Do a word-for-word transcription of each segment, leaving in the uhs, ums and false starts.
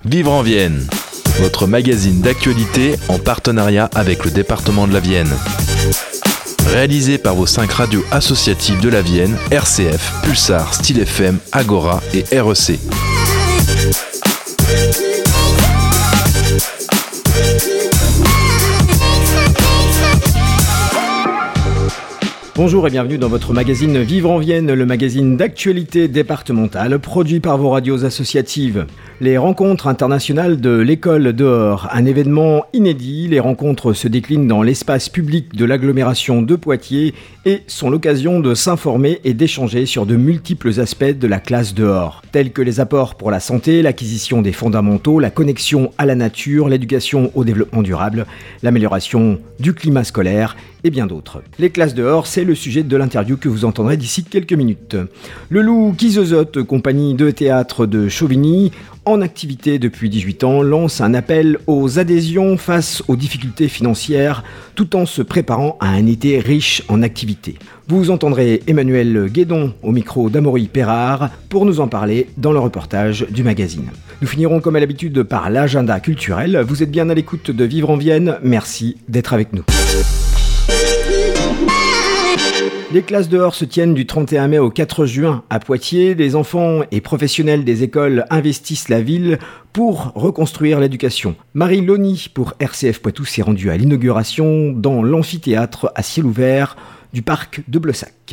Vivre en Vienne, votre magazine d'actualité en partenariat avec le département de la Vienne. Réalisé par vos cinq radios associatives de la Vienne, R C F, Pulsar, Style F M, Agora et R E C. Bonjour et bienvenue dans votre magazine Vivre en Vienne, le magazine d'actualité départementale produit par vos radios associatives. Les rencontres internationales de l'école dehors, un événement inédit. Les rencontres se déclinent dans l'espace public de l'agglomération de Poitiers et sont l'occasion de s'informer et d'échanger sur de multiples aspects de la classe dehors, tels que les apports pour la santé, l'acquisition des fondamentaux, la connexion à la nature, l'éducation au développement durable, l'amélioration du climat scolaire et bien d'autres. Les classes dehors, c'est le sujet de l'interview que vous entendrez d'ici quelques minutes. Le Loup qui zozote, compagnie de théâtre de Chauvigny, en activité depuis dix-huit ans, lance un appel aux adhésions face aux difficultés financières, tout en se préparant à un été riche en activités. Vous entendrez Emmanuel Guédon au micro d'Amaury Perrard pour nous en parler dans le reportage du magazine. Nous finirons comme à l'habitude par l'agenda culturel. Vous êtes bien à l'écoute de Vivre en Vienne, merci d'être avec nous. Les classes dehors se tiennent du trente et un mai au quatre juin à Poitiers. Les enfants et professionnels des écoles investissent la ville pour reconstruire l'éducation. Marie Loni pour R C F Poitou s'est rendue à l'inauguration dans l'amphithéâtre à ciel ouvert du parc de Blossac.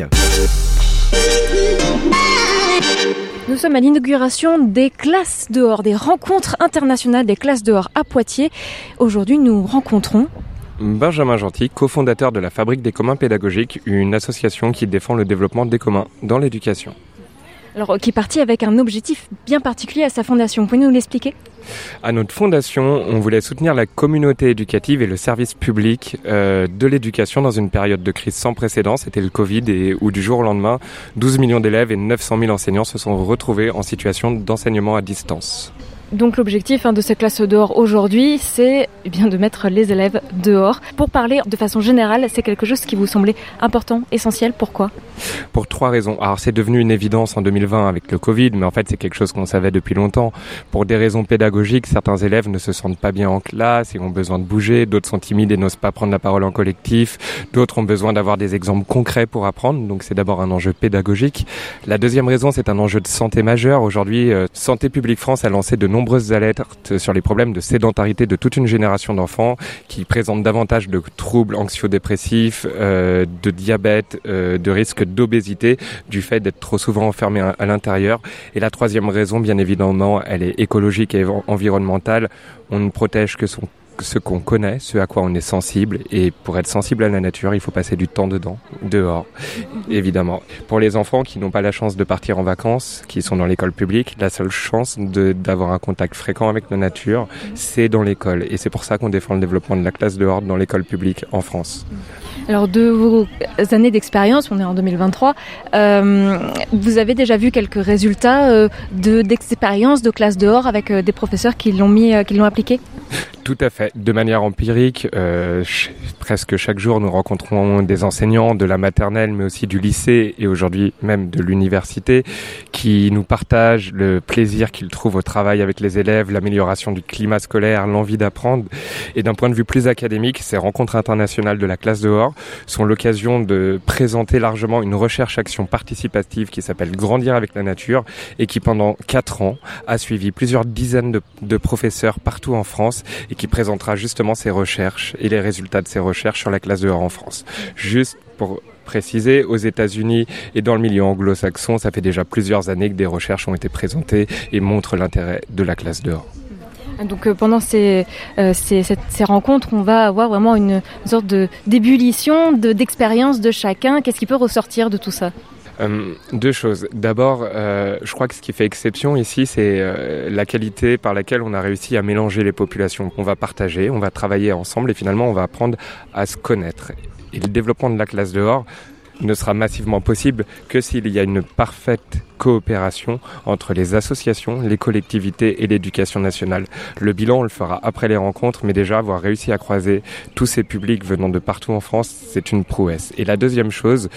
Nous sommes à l'inauguration des classes dehors, des rencontres internationales des classes dehors à Poitiers. Aujourd'hui, nous rencontrons Benjamin Gentil, cofondateur de la Fabrique des communs pédagogiques, une association qui défend le développement des communs dans l'éducation. Alors, qui est parti avec un objectif bien particulier à sa fondation. Vous pouvez nous l'expliquer ? À notre fondation, on voulait soutenir la communauté éducative et le service public euh, de l'éducation dans une période de crise sans précédent. C'était le Covid et où du jour au lendemain, douze millions d'élèves et neuf cent mille enseignants se sont retrouvés en situation d'enseignement à distance. Donc l'objectif hein, de ces classes dehors aujourd'hui, c'est eh bien de mettre les élèves dehors. Pour parler de façon générale, c'est quelque chose qui vous semblait important, essentiel. Pourquoi ? Pour trois raisons. Alors c'est devenu une évidence en deux mille vingt avec le Covid, mais en fait c'est quelque chose qu'on savait depuis longtemps. Pour des raisons pédagogiques, certains élèves ne se sentent pas bien en classe et ont besoin de bouger. D'autres sont timides et n'osent pas prendre la parole en collectif. D'autres ont besoin d'avoir des exemples concrets pour apprendre. Donc c'est d'abord un enjeu pédagogique. La deuxième raison, c'est un enjeu de santé majeur. Aujourd'hui, euh, Santé publique France a lancé de nombreuses alertes sur les problèmes de sédentarité de toute une génération d'enfants qui présentent davantage de troubles anxio-dépressifs, euh, de diabète, euh, de risques d'obésité du fait d'être trop souvent enfermés à, à l'intérieur. Et la troisième raison, bien évidemment, elle est écologique et environnementale. On ne protège que son ce qu'on connaît, ce à quoi on est sensible, et pour être sensible à la nature, il faut passer du temps dedans, dehors, évidemment. Pour les enfants qui n'ont pas la chance de partir en vacances, qui sont dans l'école publique, la seule chance de, d'avoir un contact fréquent avec la nature, c'est dans l'école, et c'est pour ça qu'on défend le développement de la classe dehors dans l'école publique en France. Alors de vos années d'expérience, on est en deux mille vingt-trois, euh, vous avez déjà vu quelques résultats euh, de, d'expérience de classe dehors avec euh, des professeurs qui l'ont mis, euh, qui l'ont appliqué ? Tout à fait. De manière empirique, euh, ch- presque chaque jour, nous rencontrons des enseignants de la maternelle, mais aussi du lycée et aujourd'hui même de l'université, qui nous partagent le plaisir qu'ils trouvent au travail avec les élèves, l'amélioration du climat scolaire, l'envie d'apprendre. Et d'un point de vue plus académique, ces rencontres internationales de la classe dehors sont l'occasion de présenter largement une recherche-action participative qui s'appelle Grandir avec la nature et qui pendant quatre ans a suivi plusieurs dizaines de, de professeurs partout en France et qui présentera justement ses recherches et les résultats de ses recherches sur la classe dehors en France. Juste pour préciser, aux États-Unis et dans le milieu anglo-saxon, ça fait déjà plusieurs années que des recherches ont été présentées et montrent l'intérêt de la classe dehors. Donc euh, pendant ces, euh, ces, cette, ces rencontres, on va avoir vraiment une sorte de, d'ébullition, de, d'expérience de chacun. Qu'est-ce qui peut ressortir de tout ça ? Euh, deux choses. D'abord, euh, je crois que ce qui fait exception ici, c'est euh, la qualité par laquelle on a réussi à mélanger les populations. On va partager, on va travailler ensemble et finalement on va apprendre à se connaître. Et le développement de la classe dehors ne sera massivement possible que s'il y a une parfaite coopération entre les associations, les collectivités et l'éducation nationale. Le bilan, on le fera après les rencontres, mais déjà avoir réussi à croiser tous ces publics venant de partout en France, c'est une prouesse. Et la deuxième chose,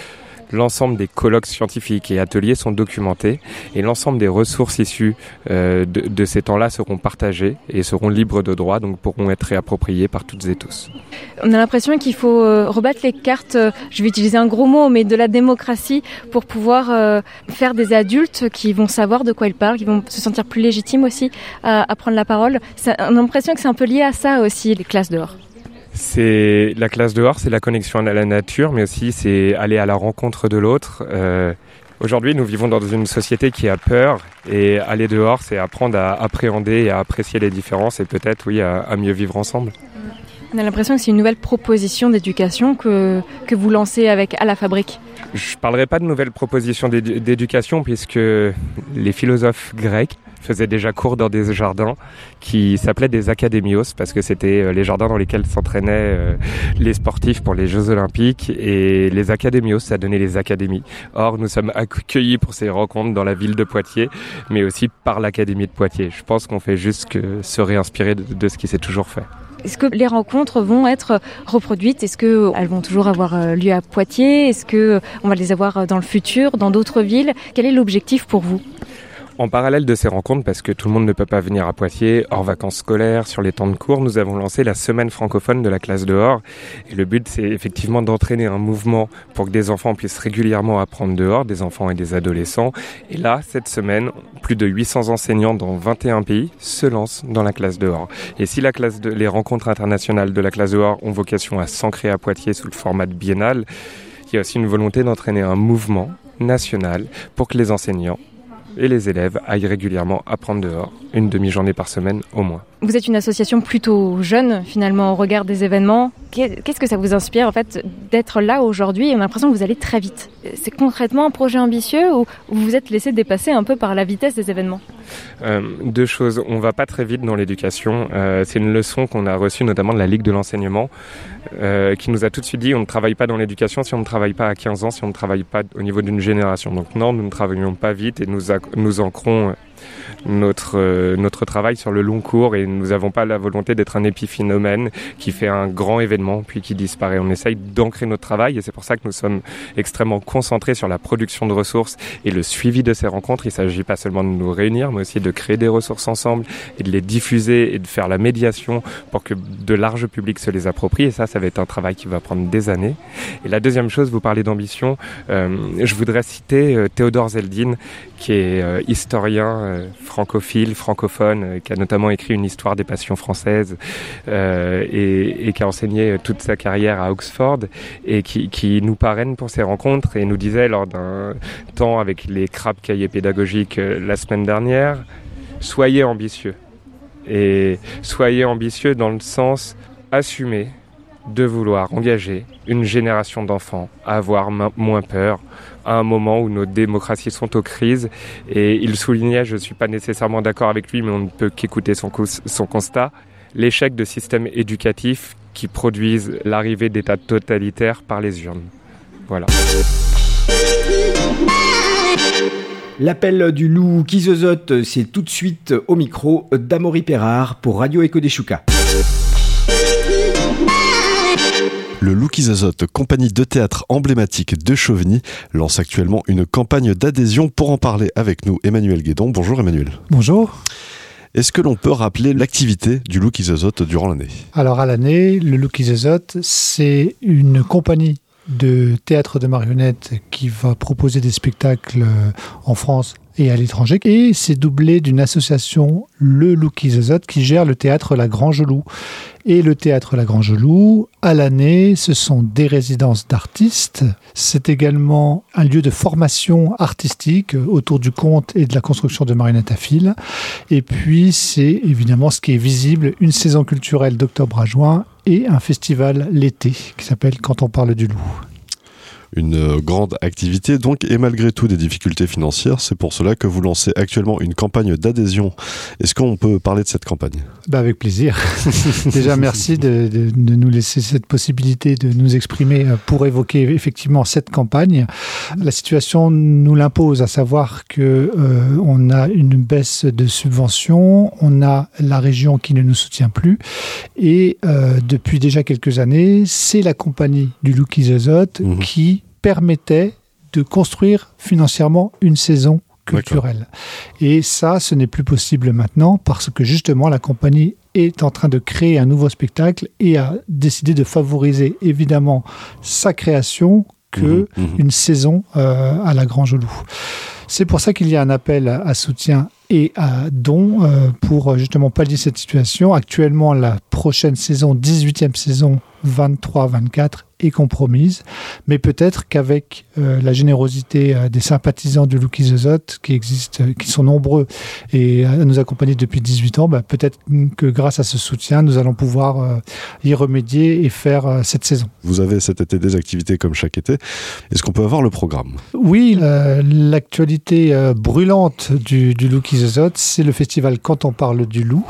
l'ensemble des colloques scientifiques et ateliers sont documentés et l'ensemble des ressources issues euh, de, de ces temps-là seront partagées et seront libres de droit, donc pourront être réappropriées par toutes et tous. On a l'impression qu'il faut euh, rebattre les cartes, euh, je vais utiliser un gros mot, mais de la démocratie pour pouvoir euh, faire des adultes qui vont savoir de quoi ils parlent, qui vont se sentir plus légitimes aussi à, à prendre la parole. C'est, on a l'impression que c'est un peu lié à ça aussi, les classes dehors. C'est la classe dehors, c'est la connexion à la nature, mais aussi c'est aller à la rencontre de l'autre. Euh, aujourd'hui, nous vivons dans une société qui a peur, et aller dehors, c'est apprendre à appréhender et à apprécier les différences, et peut-être, oui, à, à mieux vivre ensemble. On a l'impression que c'est une nouvelle proposition d'éducation que, que vous lancez avec À la Fabrique. Je ne parlerai pas de nouvelle proposition d'édu- d'éducation, puisque les philosophes grecs faisaient déjà cours dans des jardins qui s'appelaient des académios, parce que c'était les jardins dans lesquels s'entraînaient les sportifs pour les Jeux Olympiques, et les académios, ça donnait les académies. Or, nous sommes accueillis pour ces rencontres dans la ville de Poitiers, mais aussi par l'Académie de Poitiers. Je pense qu'on fait juste que se réinspirer de, de ce qui s'est toujours fait. Est-ce que les rencontres vont être reproduites ? Est-ce qu'elles vont toujours avoir lieu à Poitiers ? Est-ce qu'on va les avoir dans le futur, dans d'autres villes ? Quel est l'objectif pour vous ? En parallèle de ces rencontres, parce que tout le monde ne peut pas venir à Poitiers, hors vacances scolaires, sur les temps de cours, nous avons lancé la semaine francophone de la classe dehors. Et le but, c'est effectivement d'entraîner un mouvement pour que des enfants puissent régulièrement apprendre dehors, des enfants et des adolescents. Et là, cette semaine, plus de huit cents enseignants dans vingt et un pays se lancent dans la classe dehors. Et si la classe de, les rencontres internationales de la classe dehors ont vocation à s'ancrer à Poitiers sous le format de biennale, il y a aussi une volonté d'entraîner un mouvement national pour que les enseignants et les élèves aillent régulièrement apprendre dehors, une demi-journée par semaine au moins. Vous êtes une association plutôt jeune, finalement, au regard des événements. Qu'est-ce que ça vous inspire, en fait, d'être là aujourd'hui ? On a l'impression que vous allez très vite. C'est concrètement un projet ambitieux ou vous vous êtes laissé dépasser un peu par la vitesse des événements ? euh, Deux choses. On ne va pas très vite dans l'éducation. Euh, c'est une leçon qu'on a reçue notamment de la Ligue de l'enseignement, euh, qui nous a tout de suite dit on ne travaille pas dans l'éducation si on ne travaille pas à quinze ans, si on ne travaille pas au niveau d'une génération. Donc non, nous ne travaillons pas vite et nous, ac- nous ancrons notre, euh, notre travail sur le long cours, et nous n'avons pas la volonté d'être un épiphénomène qui fait un grand événement puis qui disparaît. On essaye d'ancrer notre travail, et c'est pour ça que nous sommes extrêmement concentrés sur la production de ressources et le suivi de ces rencontres. Il ne s'agit pas seulement de nous réunir, mais aussi de créer des ressources ensemble et de les diffuser et de faire la médiation pour que de larges publics se les approprient, et ça, ça va être un travail qui va prendre des années. Et la deuxième chose, vous parlez d'ambition, euh, je voudrais citer euh, Théodore Zeldin, qui est euh, historien euh, francophile, francophone, euh, qui a notamment écrit une histoire des passions françaises euh, et, et qui a enseigné toute sa carrière à Oxford, et qui, qui nous parraine pour ces rencontres et nous disait lors d'un temps avec les crabes cahiers pédagogiques euh, la semaine dernière, soyez ambitieux. Et soyez ambitieux dans le sens assumé de vouloir engager une génération d'enfants à avoir m- moins peur à un moment où nos démocraties sont aux crises. Et il soulignait, je ne suis pas nécessairement d'accord avec lui, mais on ne peut qu'écouter son, co- son constat, l'échec de systèmes éducatifs qui produisent l'arrivée d'états totalitaires par les urnes. Voilà. L'appel du loup qui zozote, c'est tout de suite au micro d'Amaury Pérard pour Radio Écho des Choucas. Le Loup qui zozote, compagnie de théâtre emblématique de Chauvigny, lance actuellement une campagne d'adhésion. Pour en parler avec nous, Emmanuel Guédon. Bonjour Emmanuel. Bonjour. Est-ce que l'on peut rappeler l'activité du Loup qui zozote durant l'année ? Alors à l'année, le Loup qui zozote, c'est une compagnie de théâtre de marionnettes qui va proposer des spectacles en France et à l'étranger. Et c'est doublé d'une association, le Loup qui zozote, qui gère le théâtre La Grange Loup. Et le théâtre La Grange Loup, à l'année, ce sont des résidences d'artistes. C'est également un lieu de formation artistique autour du conte et de la construction de marionnettes à fil. Et puis, c'est évidemment ce qui est visible, une saison culturelle d'octobre à juin et un festival l'été qui s'appelle Quand on parle du loup. Une grande activité donc, et malgré tout des difficultés financières, c'est pour cela que vous lancez actuellement une campagne d'adhésion. Est-ce qu'on peut parler de cette campagne ? Bah avec plaisir. Déjà merci de, de, de nous laisser cette possibilité de nous exprimer pour évoquer effectivement cette campagne. La situation nous l'impose, à savoir que euh, on a une baisse de subventions, on a la région qui ne nous soutient plus, et euh, depuis déjà quelques années, c'est la compagnie du Loup qui zozote mmh. qui permettait de construire financièrement une saison culturelle. D'accord. Et ça, ce n'est plus possible maintenant parce que justement, la compagnie est en train de créer un nouveau spectacle et a décidé de favoriser évidemment sa création que mmh, mmh. une saison euh, à la Grange au Loup. C'est pour ça qu'il y a un appel à soutien et à dons euh, pour justement pallier cette situation. Actuellement, la prochaine saison, dix-huitième saison, vingt-trois vingt-quatre, est compromise, mais peut-être qu'avec euh, la générosité euh, des sympathisants de Look is the Zot, qui existent, qui sont nombreux et euh, nous accompagnent depuis dix-huit ans, bah, peut-être que grâce à ce soutien, nous allons pouvoir euh, y remédier et faire euh, cette saison. Vous avez cet été des activités comme chaque été. Est-ce qu'on peut avoir le programme ? Oui, euh, l'actualité euh, brûlante du, du Look is the Zot, c'est le festival Quand on parle du loup,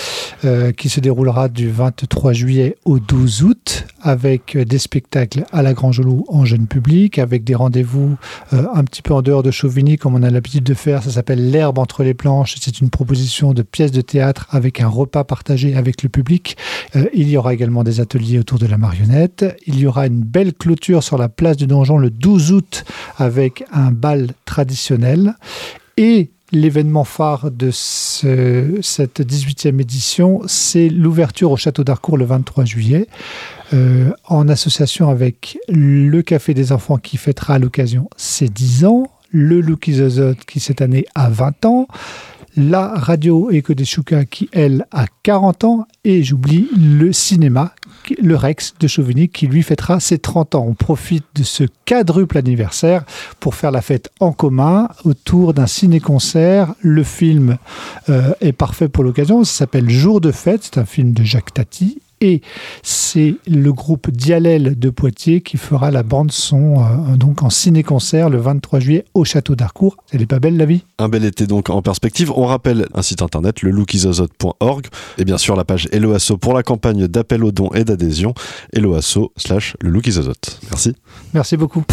euh, qui se déroulera du vingt-trois juillet au douze août, avec des spectacles à la Grange au Loup en jeune public, avec des rendez-vous euh, un petit peu en dehors de Chauvigny, comme on a l'habitude de faire. Ça s'appelle L'herbe entre les planches. C'est une proposition de pièces de théâtre avec un repas partagé avec le public. Euh, il y aura également des ateliers autour de la marionnette. Il y aura une belle clôture sur la place du Donjon le douze août avec un bal traditionnel. Et l'événement phare de ce, cette dix-huitième édition, c'est l'ouverture au Château d'Harcourt le vingt-trois juillet, euh, en association avec le Café des Enfants qui fêtera à l'occasion ses dix ans, le Look is the Zot qui cette année a vingt ans, la radio Echo des Choucas qui, elle, a quarante ans, et j'oublie le cinéma, le Rex de Chauvigny qui lui fêtera ses trente ans. On profite de ce quadruple anniversaire pour faire la fête en commun autour d'un ciné-concert. Le film euh, est parfait pour l'occasion, ça s'appelle Jour de fête, c'est un film de Jacques Tati. Et c'est le groupe Dialel de Poitiers qui fera la bande-son euh, donc en ciné-concert le vingt-trois juillet au Château d'Harcourt. Elle n'est pas belle la vie ? Un bel été donc en perspective. On rappelle un site internet, le look is the zot point org, et bien sûr la page Hello Asso pour la campagne d'appel aux dons et d'adhésion. Hello Asso slash le look is the zot. Merci. Merci beaucoup.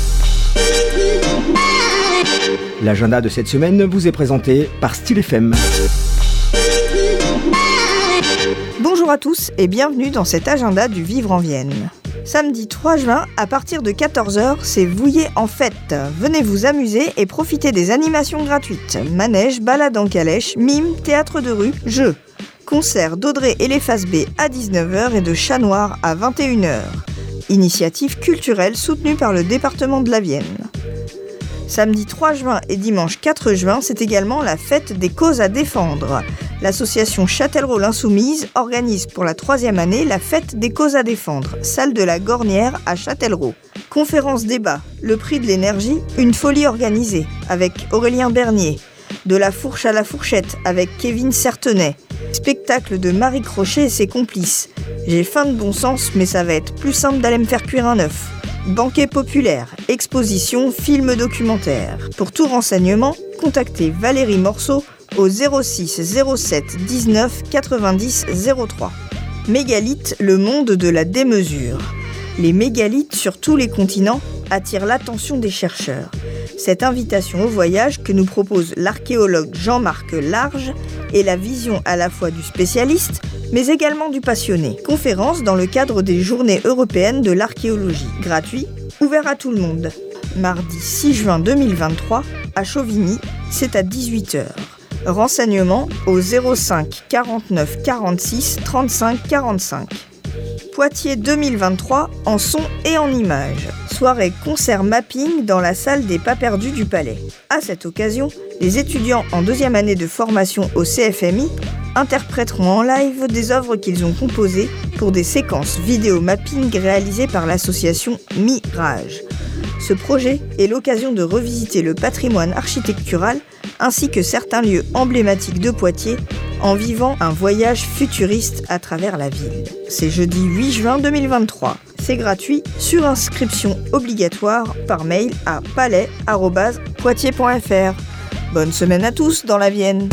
L'agenda de cette semaine vous est présenté par Style F M. Bonjour à tous et bienvenue dans cet agenda du Vivre en Vienne. Samedi trois juin, à partir de quatorze heures, c'est Vouillé en fête. Venez vous amuser et profiter des animations gratuites. Manège, balade en calèche, mime, théâtre de rue, jeux. Concert d'Audrey et les Faces B à dix-neuf heures et de Chat Noir à vingt et une heures. Initiative culturelle soutenue par le département de la Vienne. Samedi trois juin et dimanche quatre juin, c'est également la fête des causes à défendre. L'association Châtellerault l'Insoumise organise pour la troisième année la fête des causes à défendre, salle de la Gornière à Châtellerault. Conférence débat, le prix de l'énergie, une folie organisée, avec Aurélien Bernier. De la fourche à la fourchette, avec Kevin Certenay. Spectacle de Marie Crochet et ses complices. J'ai faim de bon sens, mais ça va être plus simple d'aller me faire cuire un œuf. Banquet populaire, exposition, film documentaire. Pour tout renseignement, contactez Valérie Morceau au zéro six zéro sept dix-neuf quatre-vingt-dix zéro trois. Mégalithes, le monde de la démesure. Les mégalithes sur tous les continents attirent l'attention des chercheurs. Cette invitation au voyage que nous propose l'archéologue Jean-Marc Large est la vision à la fois du spécialiste, mais également du passionné. Conférence dans le cadre des Journées européennes de l'archéologie. Gratuit, ouvert à tout le monde. Mardi six juin deux mille vingt-trois, à Chauvigny, c'est à dix-huit heures. Renseignements au zéro cinq quarante-neuf quarante-six trente-cinq quarante-cinq. Poitiers deux mille vingt-trois, en son et en images. Soirée concert mapping dans la salle des Pas Perdus du Palais. À cette occasion, les étudiants en deuxième année de formation au C F M I interpréteront en live des œuvres qu'ils ont composées pour des séquences vidéo mapping réalisées par l'association Mirage. Ce projet est l'occasion de revisiter le patrimoine architectural ainsi que certains lieux emblématiques de Poitiers en vivant un voyage futuriste à travers la ville. C'est jeudi huit juin deux mille vingt-trois. C'est gratuit, sur inscription obligatoire par mail à palais arobase poitiers point f r. Bonne semaine à tous dans la Vienne.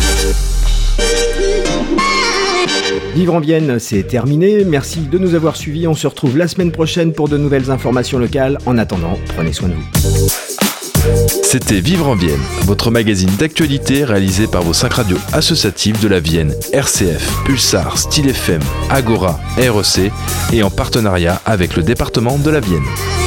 Vivre en Vienne, c'est terminé. Merci de nous avoir suivis. On se retrouve la semaine prochaine pour de nouvelles informations locales. En attendant, prenez soin de vous. C'était Vivre en Vienne, votre magazine d'actualité réalisé par vos cinq radios associatives de la Vienne, R C F, Pulsar, Style F M, Agora, R E C et en partenariat avec le département de la Vienne.